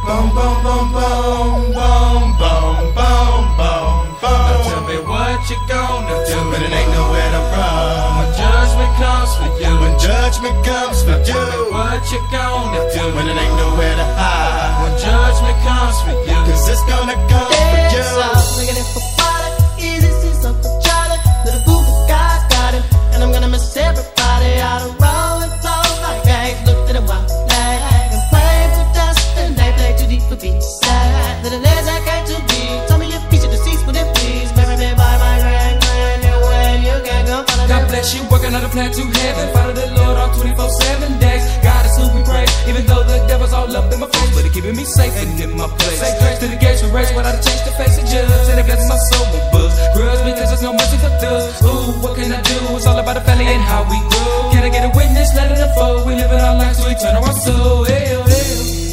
Boom, boom, boom, boom, boom, boom, boom, boom, boom. Now tell me what you gonna do, but it ain't nowhere to run. When judgment comes for you, when judgment comes for you, tell me what you gonna do, when it ain't nowhere to hide. When judgment comes for you, 'cause it's gonna come for you. Looking it for water, easy, see something Charlie. Little boo God's got him, and I'm gonna miss everybody. Out of roll and flow like eggs. Looked at a wild flag and played for dust, and they play too deep for beach side. Little legs I came to be. Tell me your feature deceased, would it please? Marry me by my grand, you when you can't go follow God bless you, working on a plan to heaven. Follow the Lord all 24/7 days. God is who we praise, even though the devil's all up in my face, but he keeping me safe and in my place. Say grace to the gates we race without a change to face the judge, and it blesses my soul with buzz. Grudge because there's no mercy for thugs. Ooh, what can I do? It's all about the family and how we grow. Can I get a witness? Let it unfold. We living our lives so we turn our soul. Hey, hey.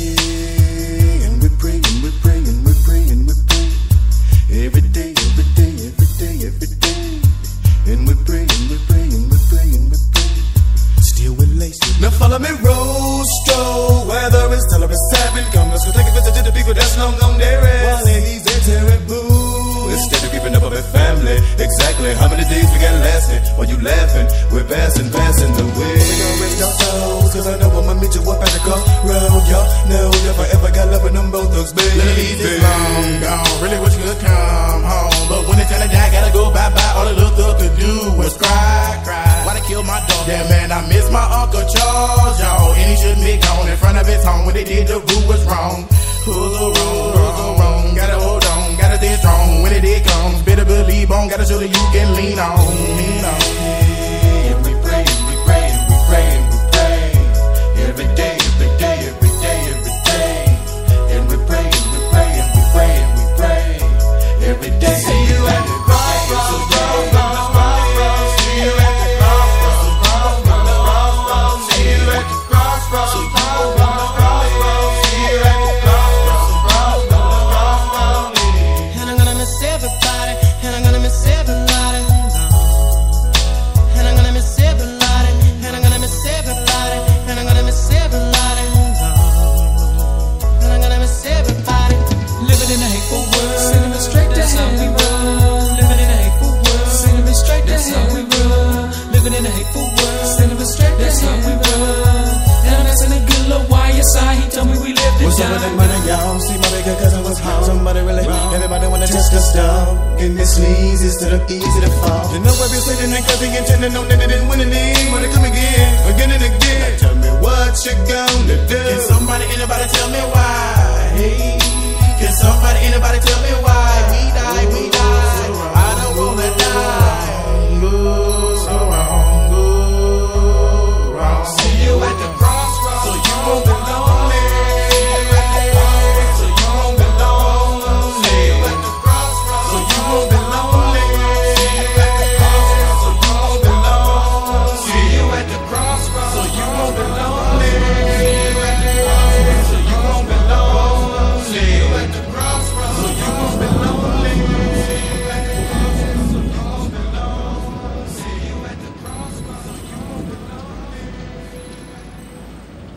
And we're praying, we're praying, we're praying, we're praying. Every day, every day, every day, every day. And we're praying, we're praying, we're praying, we're praying. Still with laces. Now follow me, Rostro. Whether it's till it's 7, come let's go take a visit to the people that's long gone there. While he's a terrible. Instead of keeping up with family, exactly how many days we got lasting? While you laughing, we're passing the way. We gon' rest our souls, 'cause I know I'ma meet you up at the crossroad. Y'all know if I ever got love with them both thugs, baby. Little easy, long gone. Really wish you could come home, but when it's time to die, gotta go bye-bye. All the little thug could do was cry, cry. Why they kill my dog? Yeah, man, I miss my Uncle Charles, y'all. And he shouldn't be gone in front of his home. When they did, the rule was wrong. Who's the wrong, who's the wrong? Gotta hold on, gotta stay strong. When it comes, better believe on. Gotta show that you can lean on, lean on. And we pray, we pray, we pray, we pray. Every day, every day, every day, every day. And we pray, we pray, we pray, we pray. Every day. See you at the crossroads. See you at the crossroads. See you at the crossroads. See you at the crossroads. And I'm gonna miss everybody, and I'm gonna miss everybody. And I'm gonna miss everybody, and I'm gonna miss everybody, and I'm gonna miss everybody. And I'm gonna miss everybody. Living in a hateful world, sending it straight to how we run. Living in a hateful world, sending it straight to how we run. Living in a hateful world, sending it straight to how we run. And I'm missing a good little YSI. He told me we lived it What's up with that money, y'all? See my bigger cousin was home. Somebody really, everybody wanna test us down. And this leads instead of easy to fall. You know what you're saying, cause he intended on that they didn't win any. Wanna come again and again. Now tell me what you gonna do. Can somebody